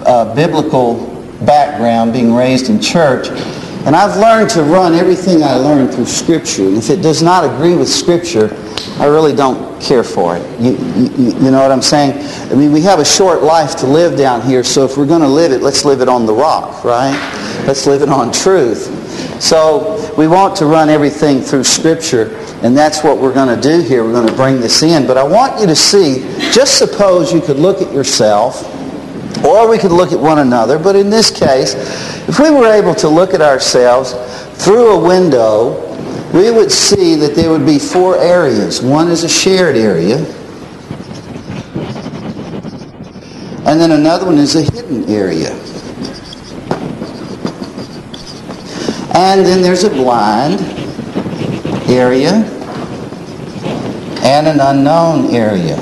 biblical background, being raised in church, and I've learned to run everything I learn through Scripture. And if it does not agree with Scripture, I really don't care for it. You know what I'm saying? I mean, we have a short life to live down here, so if we're going to live it, let's live it on the rock, right? Let's live it on truth. So we want to run everything through Scripture, and that's what we're going to do here. We're going to bring this in. But I want you to see, just suppose you could look at yourself, or we could look at one another. But in this case, if we were able to look at ourselves through a window, we would see that there would be 4 areas. One is a shared area. And then another one is a hidden area. And then there's a blind area and an unknown area.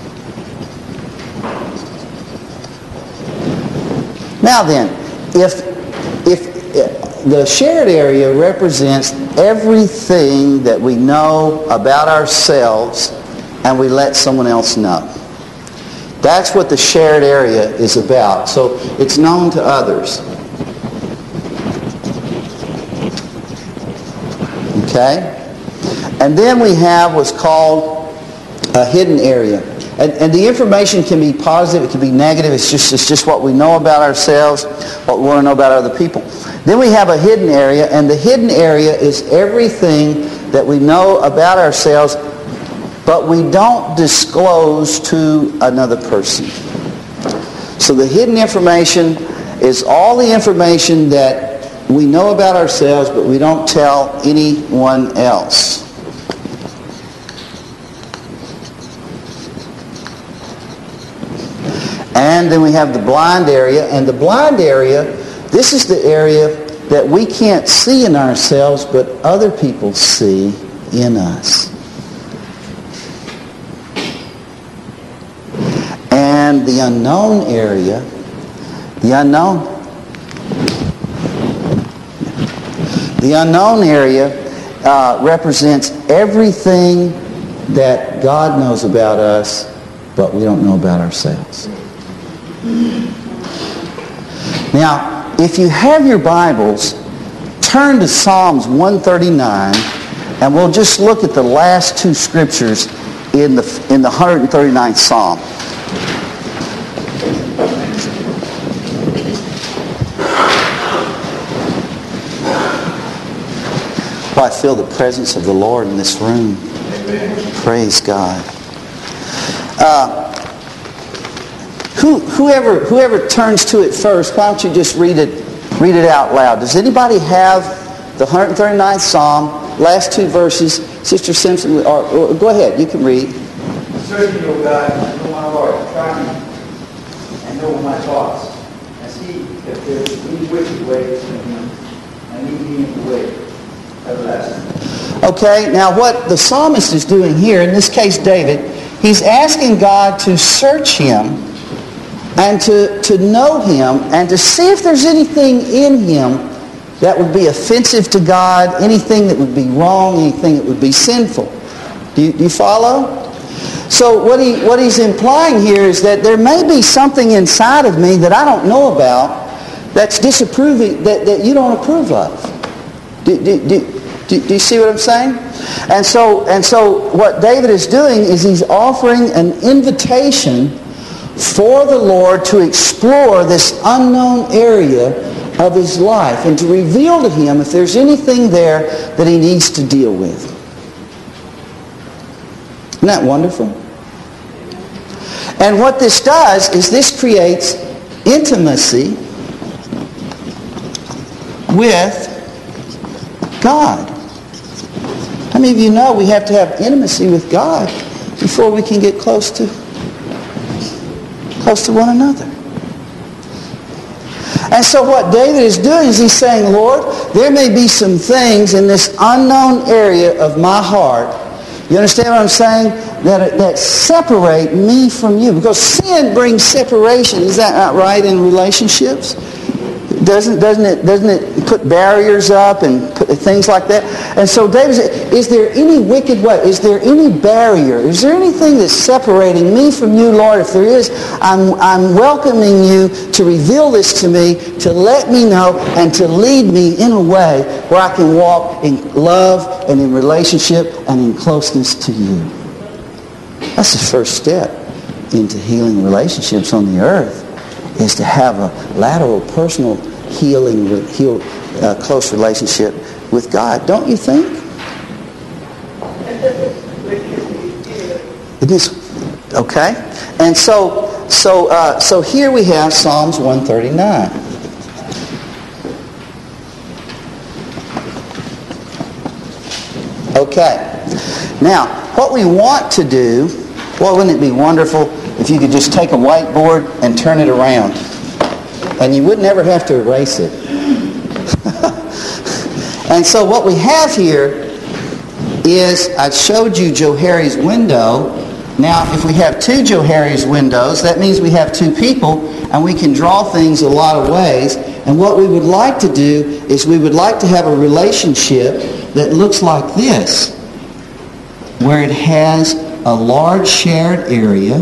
Now then, if the shared area represents everything that we know about ourselves and we let someone else know. That's what the shared area is about. So it's known to others. Okay? And then we have what's called a hidden area. And the information can be positive, it can be negative. It's just what we know about ourselves, what we want to know about other people. Then we have a hidden area, and the hidden area is everything that we know about ourselves, but we don't disclose to another person. So the hidden information is all the information that we know about ourselves, but we don't tell anyone else. And then we have the blind area. And the blind area, this is the area that we can't see in ourselves, but other people see in us. And the unknown area, the unknown area represents everything that God knows about us, but we don't know about ourselves. Now, if you have your Bibles, turn to Psalms 139, and we'll just look at the last 2 scriptures in the 139th Psalm. Well, I feel the presence of the Lord in this room. Amen. Praise God. Whoever turns to it first, why don't you just read it out loud? Does anybody have the 139th Psalm, last 2 verses? Sister Simpson, or go ahead, you can read. Search me, O God, and know my heart. Try me, and know my thoughts. And see if there is any wicked way in me, and lead me in the way everlasting. Okay, now what the psalmist is doing here, in this case David, he's asking God to search him and to know him and to see if there's anything in him that would be offensive to God, anything that would be wrong, anything that would be sinful. Do you follow? So what he's implying here is that there may be something inside of me that I don't know about that's disapproving, that you don't approve of. Do you see what I'm saying? And so what David is doing is he's offering an invitation for the Lord to explore this unknown area of his life and to reveal to him if there's anything there that he needs to deal with. Isn't that wonderful? And what this does is this creates intimacy with God. How many of you know we have to have intimacy with God before we can get close to one another? And so what David is doing is he's saying, Lord, there may be some things in this unknown area of my heart, you understand what I'm saying, that separate me from you. Because sin brings separation. Is that not right in relationships? Doesn't it put barriers up and put things like that? And so David said, is there any wicked way? Is there any barrier? Is there anything that's separating me from you, Lord? If there is, I'm welcoming you to reveal this to me, to let me know, and to lead me in a way where I can walk in love and in relationship and in closeness to you. That's the first step into healing relationships on the earth, is to have a lateral, personal, close relationship with God. Don't you think? It is. Okay? And so here we have Psalms 139. Okay. Now, what we want to do, well, wouldn't it be wonderful if you could just take a whiteboard and turn it around? And you would never have to erase it. And so what we have here is, I showed you Johari's window. Now, if we have two Johari's windows, that means we have two people, and we can draw things a lot of ways. And what we would like to do is we would like to have a relationship that looks like this, where it has a large shared area,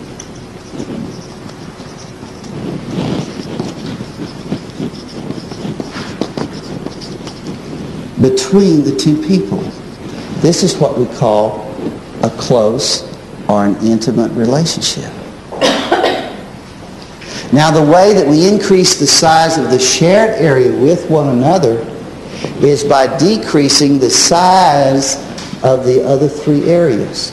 between the two people. This is what we call a close or an intimate relationship. Now, the way that we increase the size of the shared area with one another is by decreasing the size of the other three areas.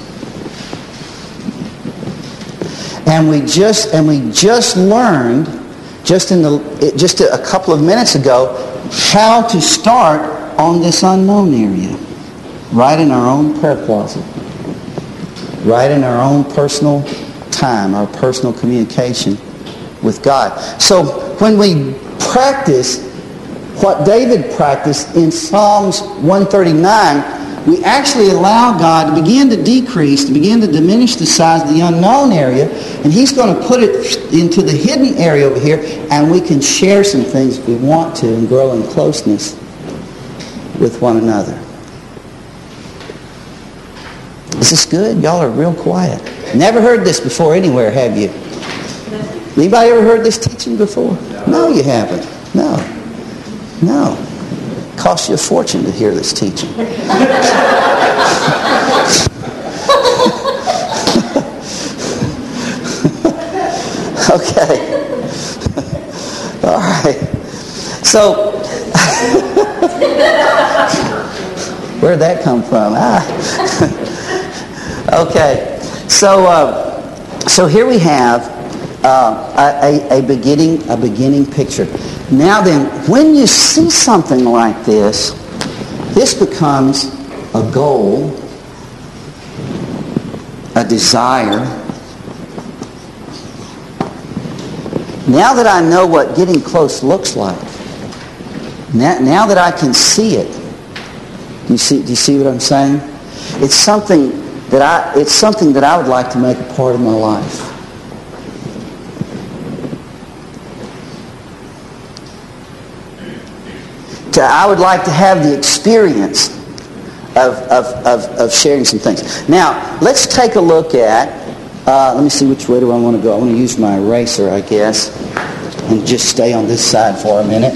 And we just learned just a couple of minutes ago how to start on this unknown area, right in our own prayer closet, right in our own personal time, our personal communication with God. So when we practice what David practiced in Psalms 139, we actually allow God to begin to decrease, to begin to diminish the size of the unknown area, and He's going to put it into the hidden area over here, and we can share some things if we want to and grow in closeness with one another. Is this good? Y'all are real quiet. Never heard this before anywhere, have you? Anybody ever heard this teaching before? No, you haven't. No. It costs you a fortune to hear this teaching. Okay. All right. So, where'd that come from? Okay. So here we have a beginning picture. Now then, when you see something like this, this becomes a goal, a desire. Now that I know what getting close looks like, now that I can see it, do you see what I'm saying? It's something that I would like to make a part of my life. I would like to have the experience of sharing some things. Now, let's take a look at, let me see, which way do I want to go? I want to use my eraser, I guess, and just stay on this side for a minute.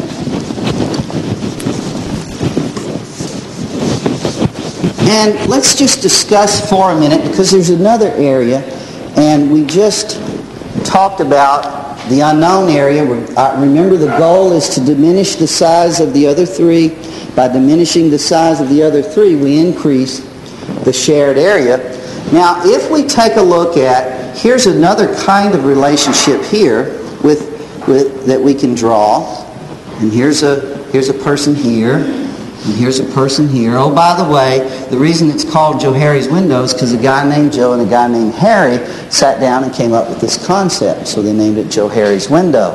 And let's just discuss for a minute, because there's another area, and we just talked about the unknown area. Remember, the goal is to diminish the size of the other three. By diminishing the size of the other three, we increase the shared area. Now, if we take a look at, here's another kind of relationship here with that we can draw. And here's a person here, and here's a person here. Oh, by the way, the reason it's called Johari's window is because a guy named Joe and a guy named Harry sat down and came up with this concept. So they named it Johari's window.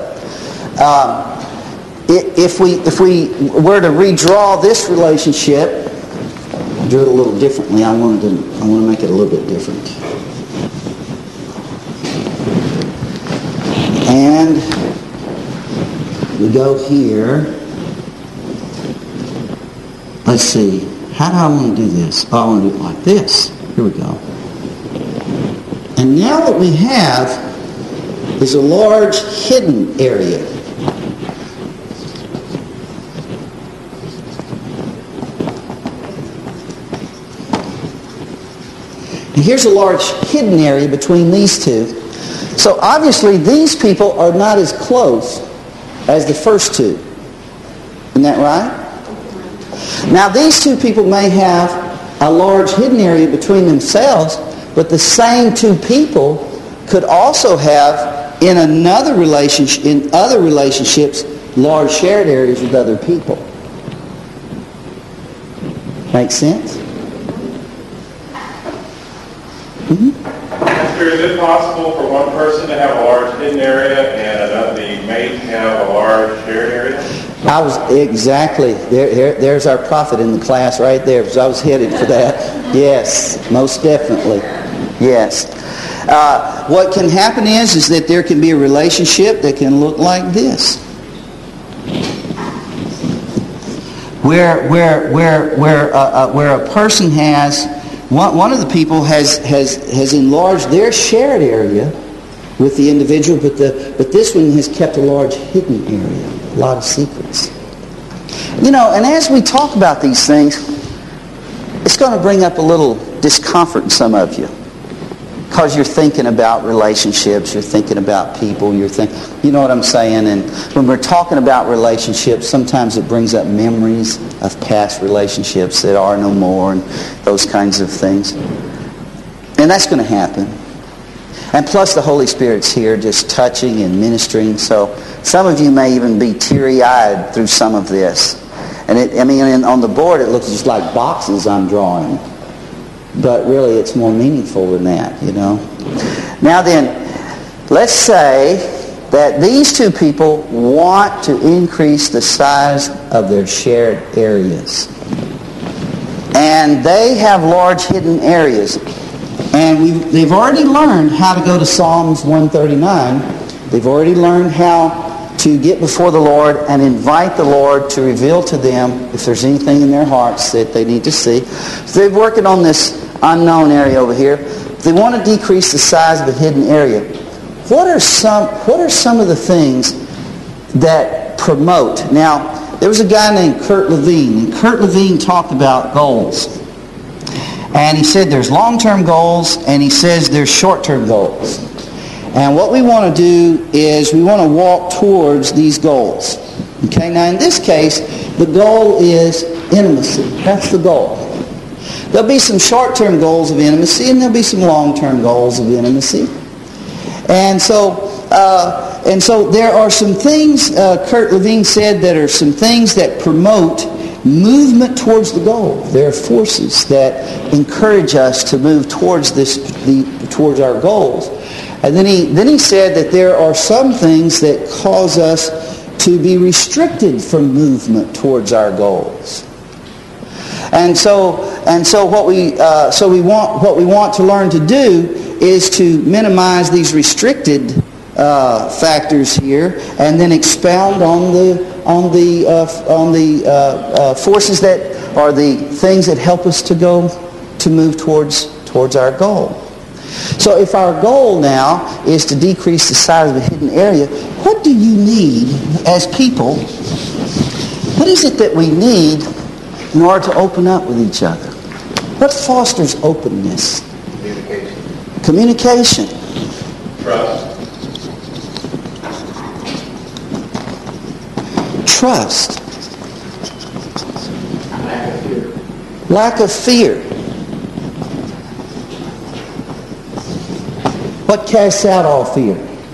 If we were to redraw this relationship, do it a little differently. I want to make it a little bit different. And We go here. Let's see. How do I want to do this? Oh, I want to do it like this. Here we go. And now what we have is a large hidden area. And here's a large hidden area between these two. So obviously these people are not as close as the first two. Isn't that right? Now these two people may have a large hidden area between themselves, but the same two people could also have in other relationships large shared areas with other people. Make sense? Pastor, is it possible for one person to have a large hidden area and another mate have a large shared area? Exactly. There's our prophet in the class right there, because I was headed for that. Yes, most definitely. Yes. What can happen is that there can be a relationship that can look like this, where a person has one of the people has enlarged their shared area with the individual, but this one has kept a large hidden area, a lot of secrets. And as we talk about these things, it's going to bring up a little discomfort in some of you. Because you're thinking about relationships, you're thinking about people, you know what I'm saying? And when we're talking about relationships, sometimes it brings up memories of past relationships that are no more and those kinds of things. And that's going to happen. And plus the Holy Spirit's here just touching and ministering. So some of you may even be teary-eyed through some of this. And on the board it looks just like boxes I'm drawing. But really, it's more meaningful than that, Now then, let's say that these two people want to increase the size of their shared areas. And they have large hidden areas. And they've already learned how to go to Psalms 139. They've already learned how to get before the Lord and invite the Lord to reveal to them if there's anything in their hearts that they need to see. So they're working on this unknown area over here. They want to decrease the size of the hidden area. What are some of the things that promote? Now, there was a guy named Kurt Levine, and Kurt Levine talked about goals. And he said there's long-term goals, and he says there's short-term goals. And what we want to do is we want to walk towards these goals. Okay, now in this case, the goal is intimacy. That's the goal. There'll be some short-term goals of intimacy, and there'll be some long-term goals of intimacy. And so there are some things, Kurt Levine said, that are some things that promote movement towards the goal. There are forces that encourage us to move towards towards our goals. And then he said that there are some things that cause us to be restricted from movement towards our goals. And so what we want to learn to do is to minimize these restricted factors here, and then expound on the forces that are the things that help us to move towards our goal. So if our goal now is to decrease the size of a hidden area, what do you need as people? What is it that we need in order to open up with each other? What fosters openness? Communication. Trust. Lack of fear. What casts out all fear?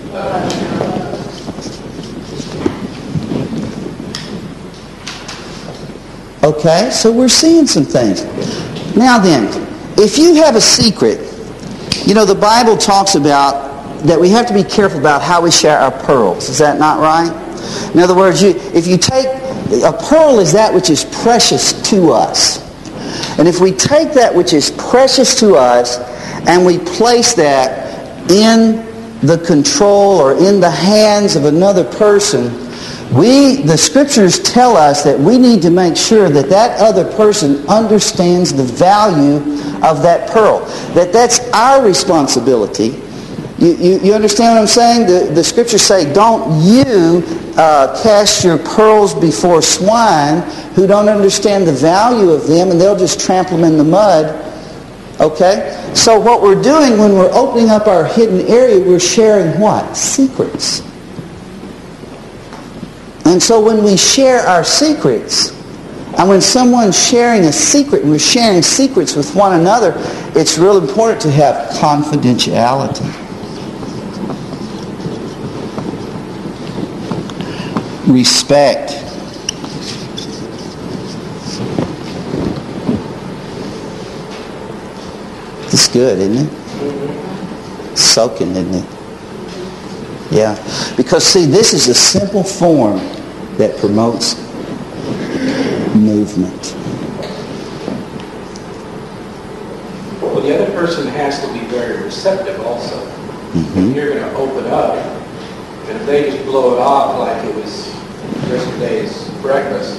Okay, so we're seeing some things. Now then, if you have a secret, the Bible talks about that we have to be careful about how we share our pearls. Is that not right? In other words, if you take, a pearl is that which is precious to us. And if we take that which is precious to us and we place that in the control or in the hands of another person, The Scriptures tell us that we need to make sure that that other person understands the value of that pearl. That's our responsibility. You understand what I'm saying? The Scriptures say, don't you cast your pearls before swine who don't understand the value of them, and they'll just trample them in the mud. Okay? So what we're doing when we're opening up our hidden area, we're sharing what? Secrets. And so when we share our secrets, and when someone's sharing a secret, and we're sharing secrets with one another, it's real important to have confidentiality. Respect. It's good, isn't it? Soaking, isn't it? Yeah. Because, see, this is a simple form that promotes movement. Well, the other person has to be very receptive also. Mm-hmm. You're going to open up, and if they just blow it off like it was yesterday's breakfast,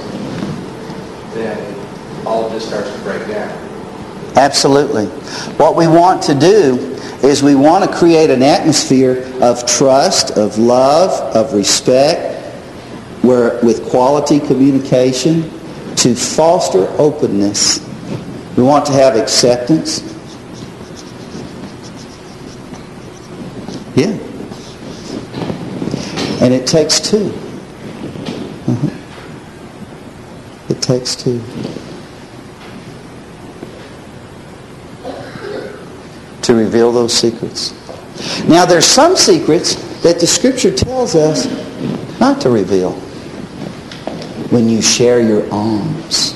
then all of this starts to break down. Absolutely. What we want to do is we want to create an atmosphere of trust, of love, of respect, with quality communication to foster openness. We want to have acceptance. Yeah. And it takes two. It takes two. To reveal those secrets. Now there's some secrets that the Scripture tells us not to reveal. When you share your alms.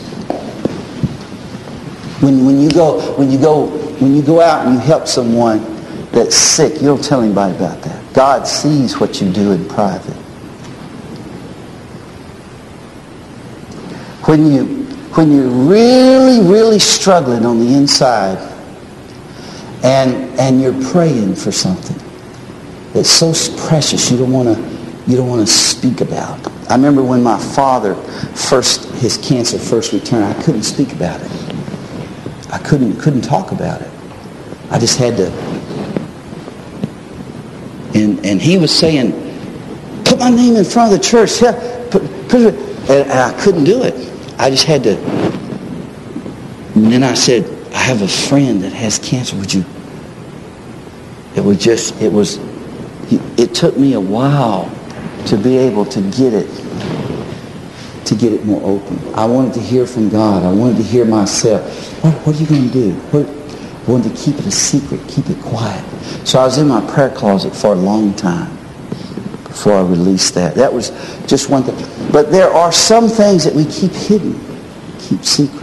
When you go out and you help someone that's sick, you don't tell anybody about that. God sees what you do in private. When you're really, really struggling on the inside, and you're praying for something that's so precious you don't want to speak about. I remember when my father his cancer first returned, I couldn't speak about it. I couldn't talk about it. I just had to. And he was saying, put my name in front of the church. Yeah, and I couldn't do it. I just had to. And then I said, I have a friend that has cancer. Would you? It took me a while to be able to get it more open. I wanted to hear from God. I wanted to hear myself. What are you going to do? I wanted to keep it a secret, keep it quiet. So I was in my prayer closet for a long time before I released that. That was just one thing. But there are some things that we keep hidden, keep secret.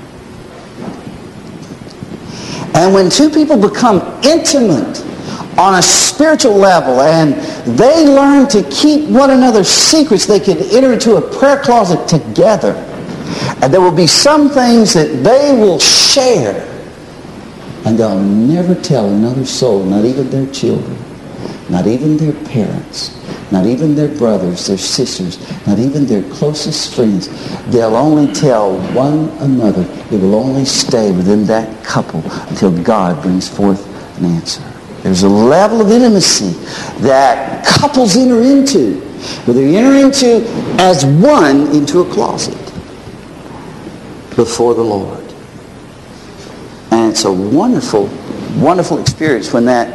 And when two people become intimate on a spiritual level and they learn to keep one another's secrets, they can enter into a prayer closet together. And there will be some things that they will share and they'll never tell another soul, not even their children, not even their parents, not even their brothers, their sisters, not even their closest friends. They'll only tell one another. It will only stay within that couple until God brings forth an answer. There's a level of intimacy that couples enter into, where they enter into as one into a closet before the Lord. And it's a wonderful, wonderful experience when that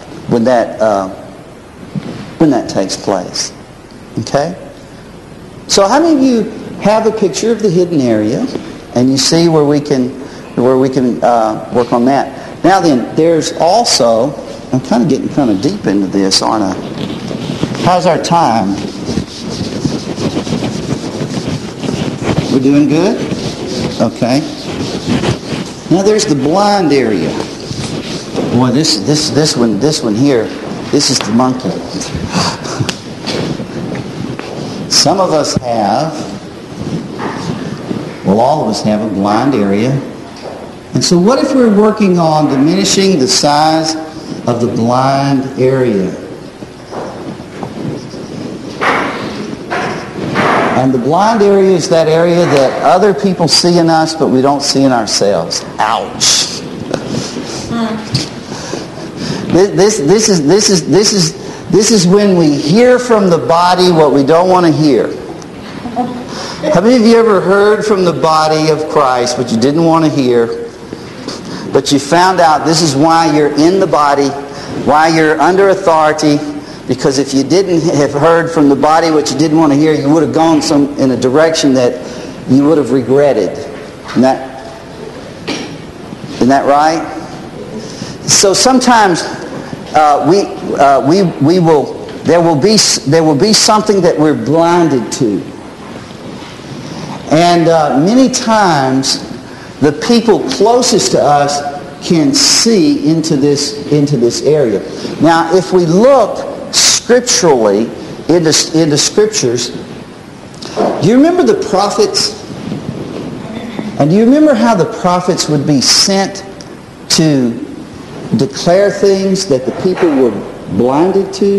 takes place. Okay? So how many of you have a picture of the hidden area and you see where we can work on that? Now then, there's also, I'm kind of getting kind of deep into this, aren't I? How's our time? We're doing good? Okay. Now there's the blind area. Boy, this one here, this is the monkey. Some of us all of us have a blind area. And so what if we're working on diminishing the size of the blind area? And the blind area is that area that other people see in us, but we don't see in ourselves. Ouch. This is when we hear from the body what we don't want to hear. How many of you ever heard from the body of Christ what you didn't want to hear, but you found out this is why you're in the body, why you're under authority? Because if you didn't have heard from the body what you didn't want to hear, you would have gone in a direction that you would have regretted. Isn't that right? So sometimes there will be something that we're blinded to. And many times the people closest to us can see into this area. Now, if we look scripturally into scriptures, do you remember the prophets? And do you remember how the prophets would be sent to declare things that the people were blinded to?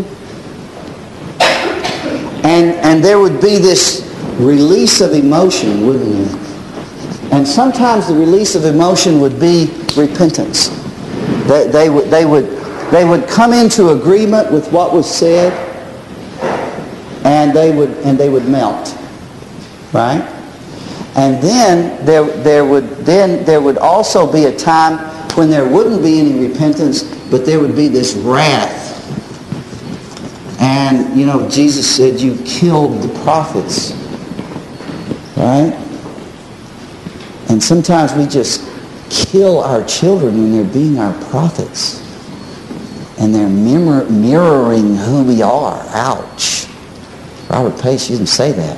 And there would be this release of emotion, wouldn't there? And sometimes the release of emotion would be repentance. They would come into agreement with what was said, and they would melt, right? And then there would also be a time when there wouldn't be any repentance, but there would be this wrath. And Jesus said, "You killed the prophets," right? And sometimes we just kill our children when they're being our prophets. And they're mirroring who we are. Ouch. Robert Pace, you didn't say that.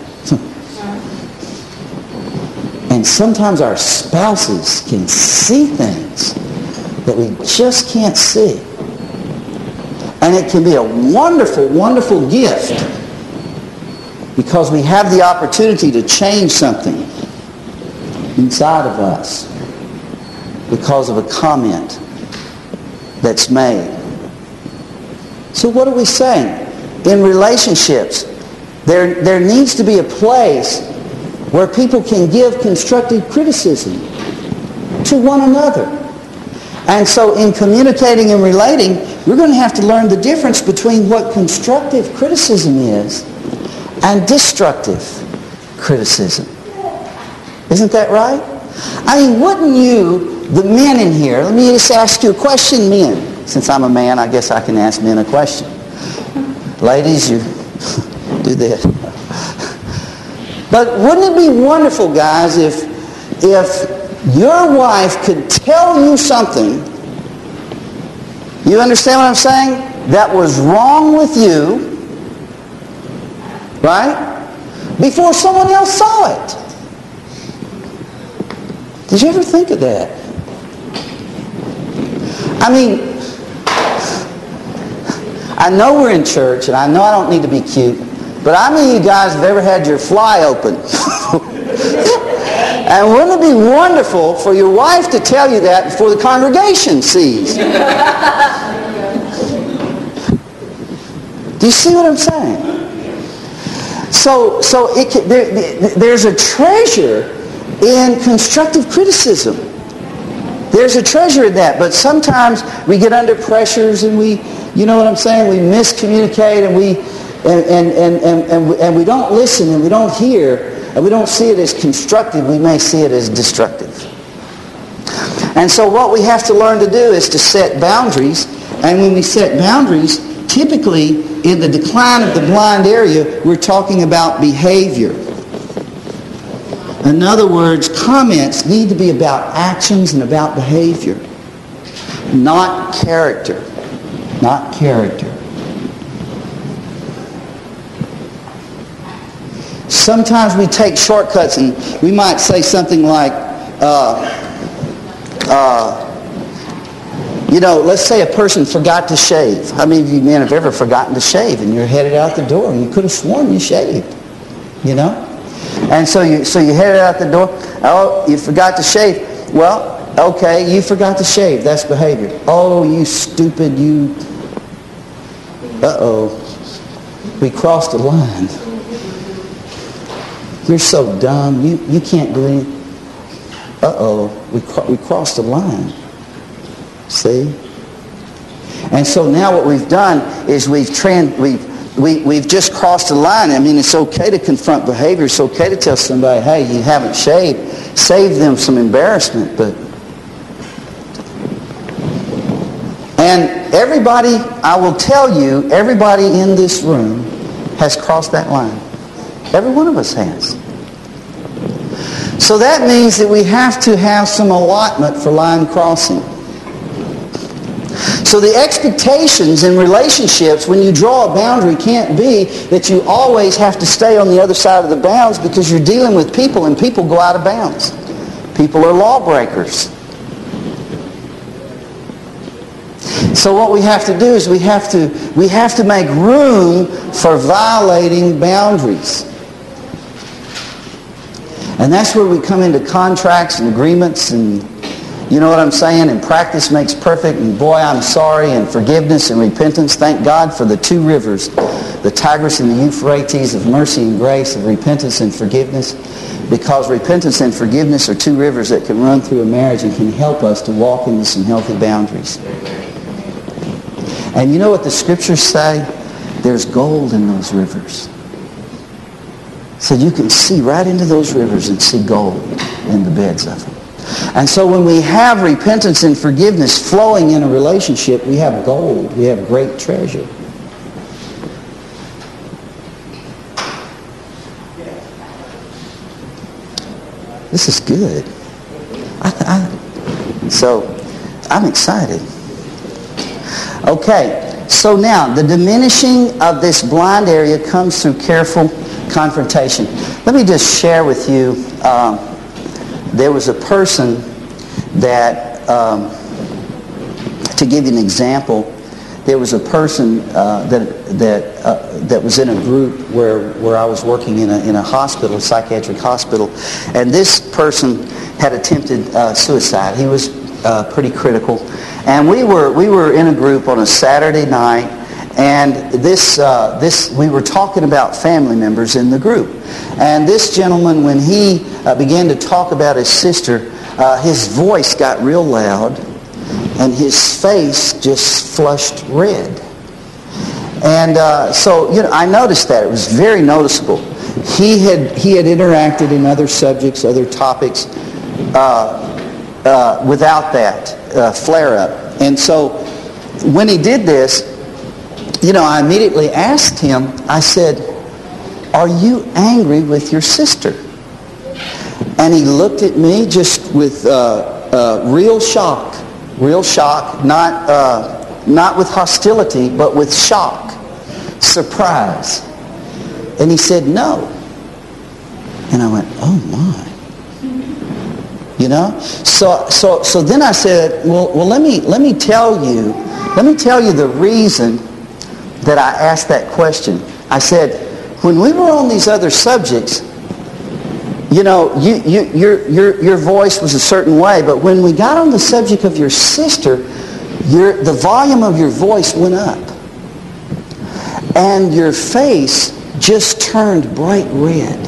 And sometimes our spouses can see things that we just can't see. And it can be a wonderful, wonderful gift because we have the opportunity to change something inside of us because of a comment that's made. So what are we saying? In relationships, there needs to be a place where people can give constructive criticism to one another. And so in communicating and relating, we're going to have to learn the difference between what constructive criticism is and destructive criticism. Isn't that right? I mean, wouldn't you, the men in here, let me just ask you a question, men. Since I'm a man, I guess I can ask men a question. Ladies, you do this. But wouldn't it be wonderful, guys, if your wife could tell you something, you understand what I'm saying, that was wrong with you, right? Before someone else saw it. Did you ever think of that? I mean, I know we're in church, and I know I don't need to be cute, but how many of you guys have ever had your fly open? And wouldn't it be wonderful for your wife to tell you that before the congregation sees? Do you see what I'm saying? So there's a treasure in constructive criticism. There's a treasure in that, but sometimes we get under pressures and we, you know what I'm saying, we miscommunicate and we don't listen and we don't hear and we don't see it as constructive, we may see it as destructive. And so what we have to learn to do is to set boundaries, and when we set boundaries, typically in the decline of the blind area, we're talking about behavior. In other words, comments need to be about actions and about behavior, not character. Not character. Sometimes we take shortcuts and we might say something like, let's say a person forgot to shave. How many of you men have ever forgotten to shave and you're headed out the door and you could have sworn you shaved, And so you headed out the door. Oh, you forgot to shave. Well, okay, you forgot to shave. That's behavior. Oh, you stupid, you. Uh-oh. We crossed the line. You're so dumb. You can't do anything. We crossed the line. See? And so now what we've done is we've just crossed the line. I mean, it's okay to confront behavior. It's okay to tell somebody, hey, you haven't shaved. Save them some embarrassment. And everybody, I will tell you, everybody in this room has crossed that line. Every one of us has. So that means that we have to have some allotment for line crossing. So the expectations in relationships when you draw a boundary can't be that you always have to stay on the other side of the bounds, because you're dealing with people and people go out of bounds. People are lawbreakers. So what we have to do is we have to make room for violating boundaries. And that's where we come into contracts and agreements, and you know what I'm saying? And practice makes perfect, and boy, I'm sorry, and forgiveness and repentance. Thank God for the two rivers, the Tigris and the Euphrates, of mercy and grace, of repentance and forgiveness. Because repentance and forgiveness are two rivers that can run through a marriage and can help us to walk into some healthy boundaries. And you know what the scriptures say? There's gold in those rivers. So you can see right into those rivers and see gold in the beds of them. And so when we have repentance and forgiveness flowing in a relationship, we have gold. We have great treasure. This is good. So I'm excited. Okay, so now the diminishing of this blind area comes through careful confrontation. Let me just share with you, there was a person that, to give you an example, there was a person that was in a group where I was working in a hospital, a psychiatric hospital, and this person had attempted suicide. He was pretty critical, and we were in a group on a Saturday night. And we were talking about family members in the group. And this gentleman, when he began to talk about his sister, his voice got real loud, and his face just flushed red. And so, you know, I noticed that. It was very noticeable. He had interacted in other subjects, other topics, without that flare-up. And so, when he did this, you know, I immediately asked him, I said, are you angry with your sister? And he looked at me just with real shock, not with hostility, but with shock, surprise. And he said, no. And I went, oh my. You know? So then I said, well let me tell you the reason that I asked that question. I said, when we were on these other subjects, you know, your voice was a certain way, but when we got on the subject of your sister, the volume of your voice went up. And your face just turned bright red.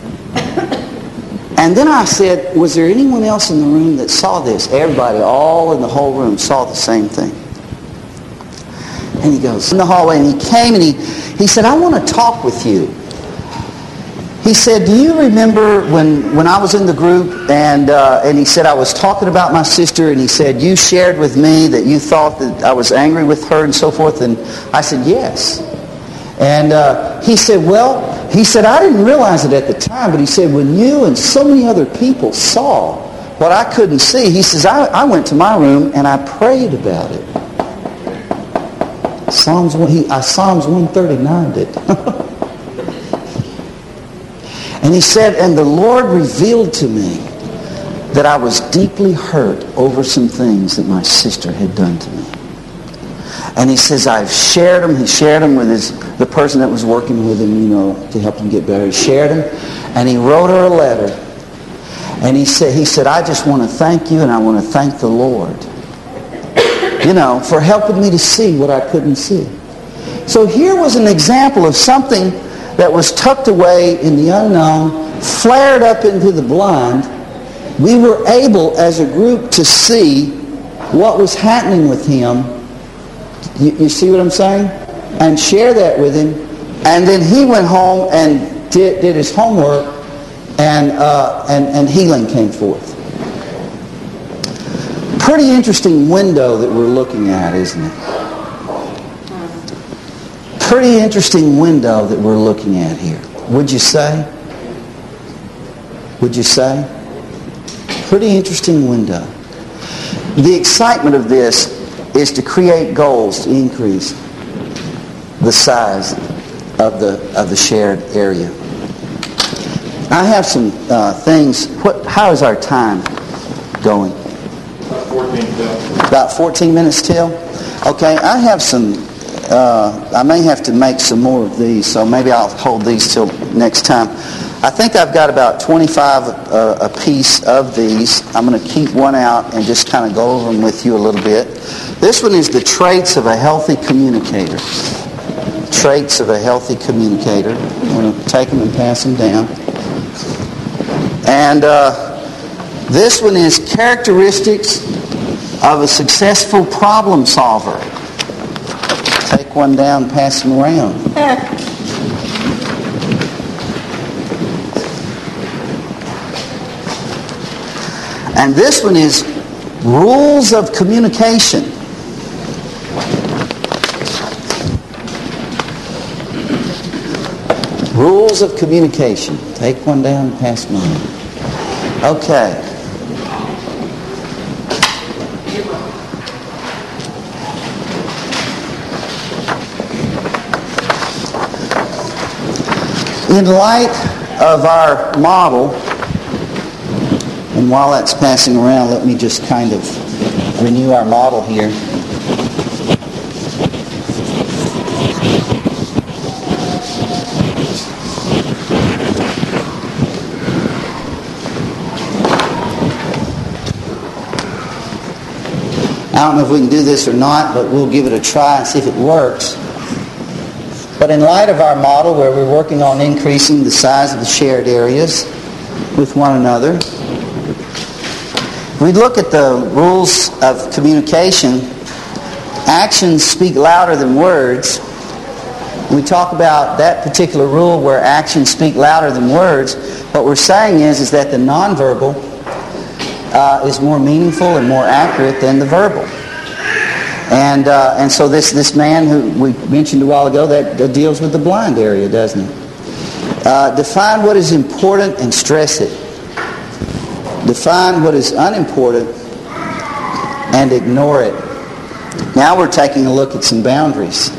And then I said, was there anyone else in the room that saw this? Everybody, all in the whole room, saw the same thing. And he goes in the hallway, and he came and he said, I want to talk with you. He said, do you remember when I was in the group, and he said, I was talking about my sister, and he said, you shared with me that you thought that I was angry with her and so forth. And I said, yes. And he said, I didn't realize it at the time, but he said, when you and so many other people saw what I couldn't see, he says, I went to my room and I prayed about it. Psalms 139 did. And he said, and the Lord revealed to me that I was deeply hurt over some things that my sister had done to me. And he says, I've shared them. He shared them with the person that was working with him, you know, to help him get better. He shared them, and he wrote her a letter. And he said, I just want to thank you, and I want to thank the Lord, you know, for helping me to see what I couldn't see. So here was an example of something that was tucked away in the unknown, flared up into the blind, we were able as a group to see what was happening with him. You see what I'm saying? And share that with him. And then he went home and did his homework, and healing came forth. Pretty interesting window that we're looking at, isn't it? Pretty interesting window that we're looking at here. Would you say? Would you say? Pretty interesting window. The excitement of this is to create goals to increase the size of the shared area. I have some things. How is our time going? About 14 till. About 14 minutes till? Okay, I have some, I may have to make some more of these, so maybe I'll hold these till next time. I think I've got about 25 a piece of these. I'm going to keep one out and just kind of go over them with you a little bit. This one is the traits of a healthy communicator. Traits of a healthy communicator. I'm going to take them and pass them down. And this one is characteristics of a successful problem solver. Take one down, pass them around. And this one is rules of communication. Rules of communication. Take one down and pass them on. Okay. In light of our model, and while that's passing around, let me just kind of renew our model here. I don't know if we can do this or not, but we'll give it a try and see if it works. But in light of our model where we're working on increasing the size of the shared areas with one another, we look at the rules of communication. Actions speak louder than words. We talk about that particular rule where actions speak louder than words. What we're saying is that the nonverbal is more meaningful and more accurate than the verbal. And so this man who we mentioned a while ago, that deals with the blind area, doesn't it? Define what is important and stress it. Define what is unimportant and ignore it. Now we're taking a look at some boundaries.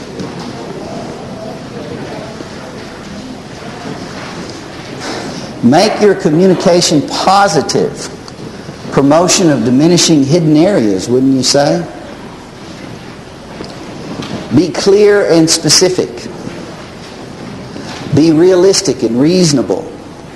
Make your communication positive. Promotion of diminishing hidden areas, wouldn't you say? Be clear and specific. Be realistic and reasonable.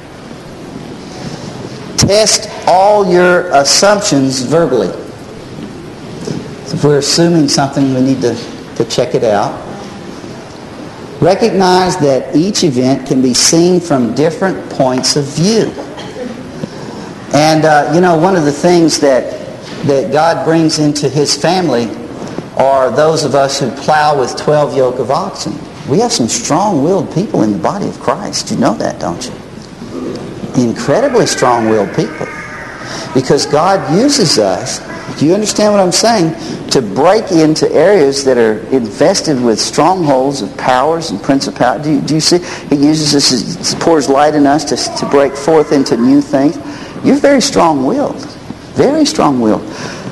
Test all your assumptions verbally. So if we're assuming something, we need to check it out. Recognize that each event can be seen from different points of view. And, one of the things that God brings into His family are those of us who plow with 12 yoke of oxen. We have some strong-willed people in the body of Christ. You know that, don't you? Incredibly strong-willed people. Because God uses us, do you understand what I'm saying, to break into areas that are infested with strongholds of powers and principalities. Do you see? He uses us, pours light in us to break forth into new things. You're very strong-willed. Very strong-willed.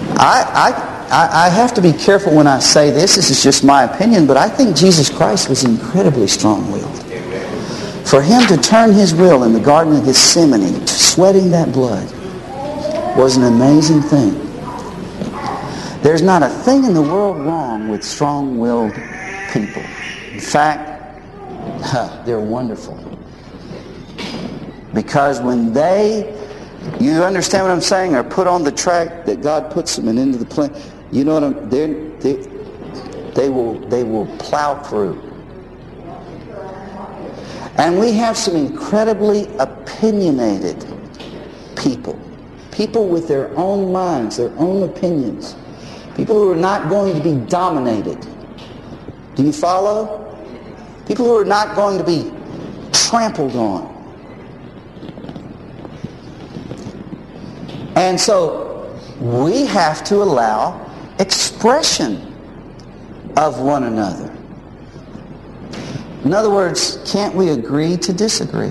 I have to be careful when I say this. This is just my opinion, but I think Jesus Christ was incredibly strong-willed. For Him to turn His will in the Garden of Gethsemane, sweating that blood, was an amazing thing. There's not a thing in the world wrong with strong-willed people. In fact, they're wonderful. Because when they, you understand what I'm saying, are put on the track that God puts them and into the plan, you know what they will plow through. And we have some incredibly opinionated people. People with their own minds, their own opinions. People who are not going to be dominated. Do you follow? People who are not going to be trampled on. And so we have to allow expression of one another. In other words, can't we agree to disagree?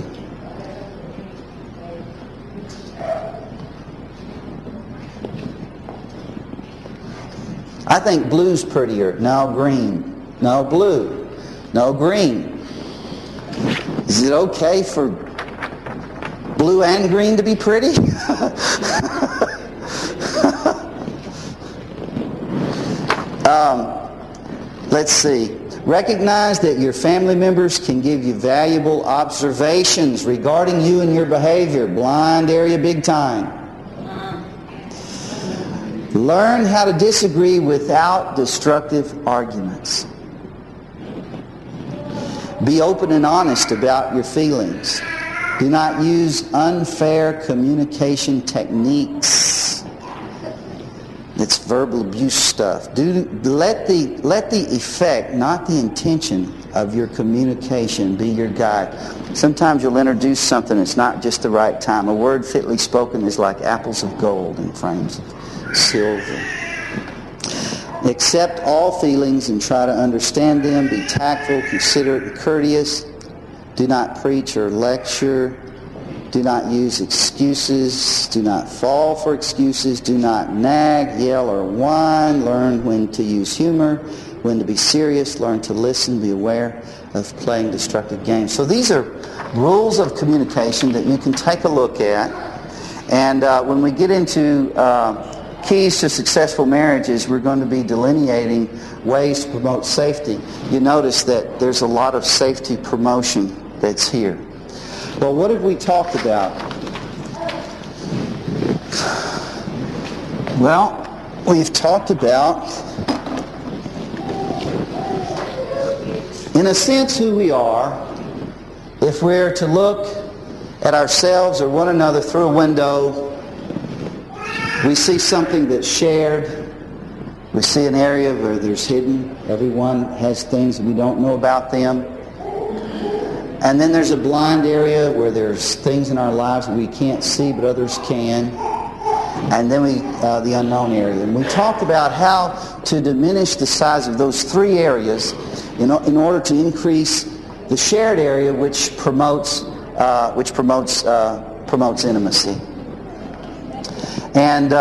I think blue's prettier. No, green. No, blue. No, green. Is it okay for blue and green to be pretty? Let's see. Recognize that your family members can give you valuable observations regarding you and your behavior. Blind area big time. Learn how to disagree without destructive arguments. Be open and honest about your feelings. Do not use unfair communication techniques. It's verbal abuse stuff. Let the effect, not the intention of your communication be your guide. Sometimes you'll introduce something that's not just the right time. A word fitly spoken is like apples of gold in frames of silver. Accept all feelings and try to understand them. Be tactful, considerate, and courteous. Do not preach or lecture. Do not use excuses. Do not fall for excuses. Do not nag, yell, or whine. Learn when to use humor, when to be serious. Learn to listen. Be aware of playing destructive games. So these are rules of communication that you can take a look at. And when we get into keys to successful marriages, we're going to be delineating ways to promote safety. You notice that there's a lot of safety promotion that's here. Well, what have we talked about? Well, we've talked about, in a sense, who we are. If we're to look at ourselves or one another through a window, we see something that's shared. We see an area where there's hidden. Everyone has things we don't know about them. And then there's a blind area where there's things in our lives that we can't see but others can. And then the unknown area. And we talked about how to diminish the size of those three areas in order to increase the shared area, which promotes intimacy. And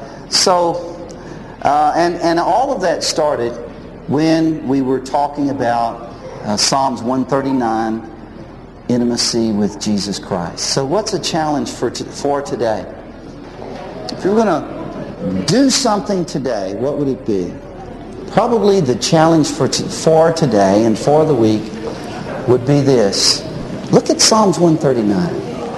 and all of that started when we were talking about Psalms 139. Intimacy with Jesus Christ. So what's a challenge for today? If you're going to do something today, what would it be? Probably the challenge for today and for the week would be this. Look at Psalms 139.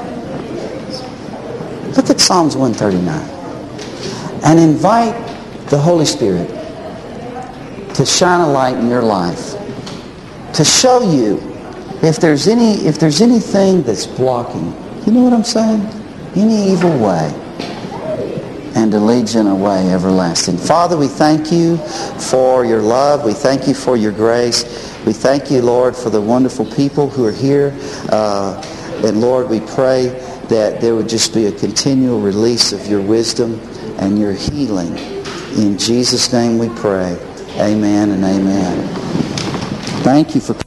Look at Psalms 139. And invite the Holy Spirit to shine a light in your life, to show you if there's anything that's blocking, you know what I'm saying? Any evil way, and to lead you in a way everlasting. Father, we thank you for your love. We thank you for your grace. We thank you, Lord, for the wonderful people who are here. And Lord, we pray that there would just be a continual release of your wisdom and your healing. In Jesus' name we pray. Amen and amen. Thank you for